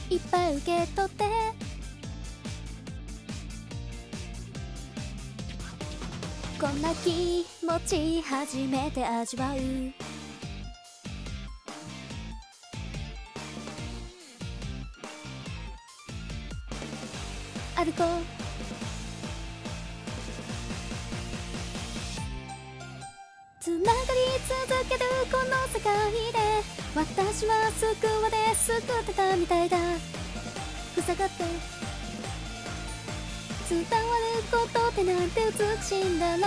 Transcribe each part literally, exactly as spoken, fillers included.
いっぱい受け取って、こんな気持ち初めて味わう。歩こう。つながり続けるこの世界で、私は救われ救ってたみたいだ。塞がって伝わることってなんて美しいんだろう。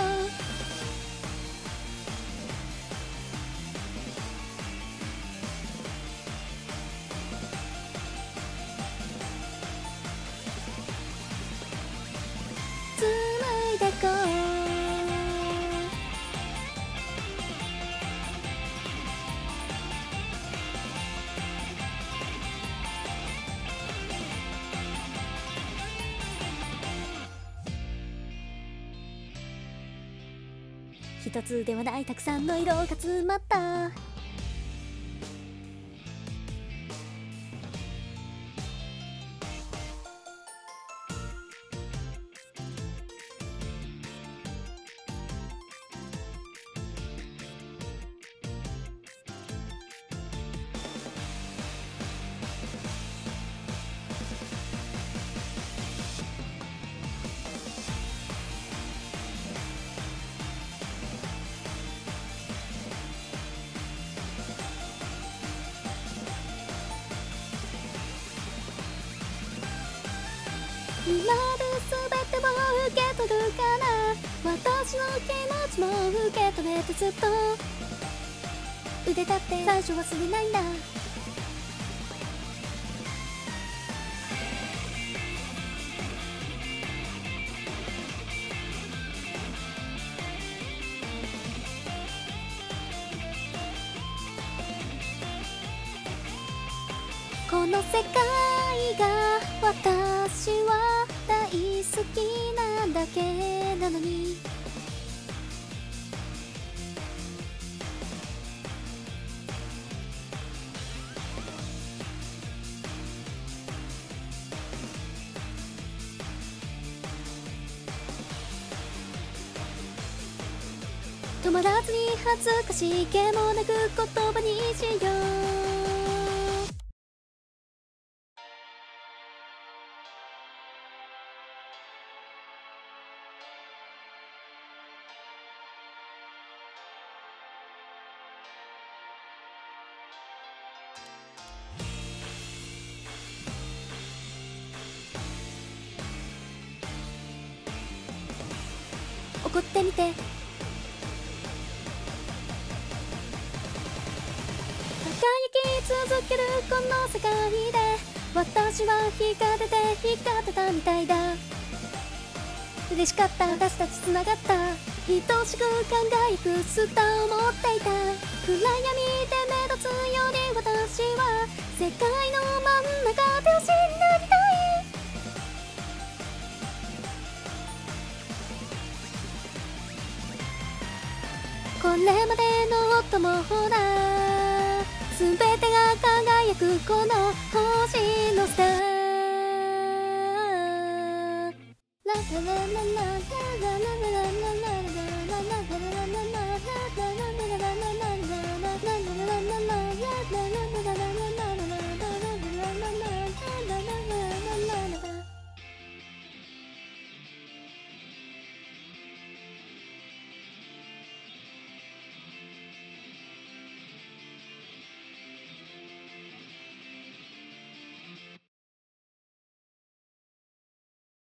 紡いでこう。一つではないたくさんの色が詰まった。今で全てを受け取るから、私の気持ちも受け止めてずっと腕立って最初忘れないんだ。この世界が私は大好きなだけなのに、止まらずに恥ずかしげもなく言葉にしよう。怒ってみて。輝き続けるこの世界で、私は光ってて光ってたみたいだ。嬉しかった、私たちつながった。愛しく輝くスターを持っていた。暗闇で目立つより私は世界の真ん中で星になりたい。これまでの音もほら、全てが輝くこの星のスター。ララララララララ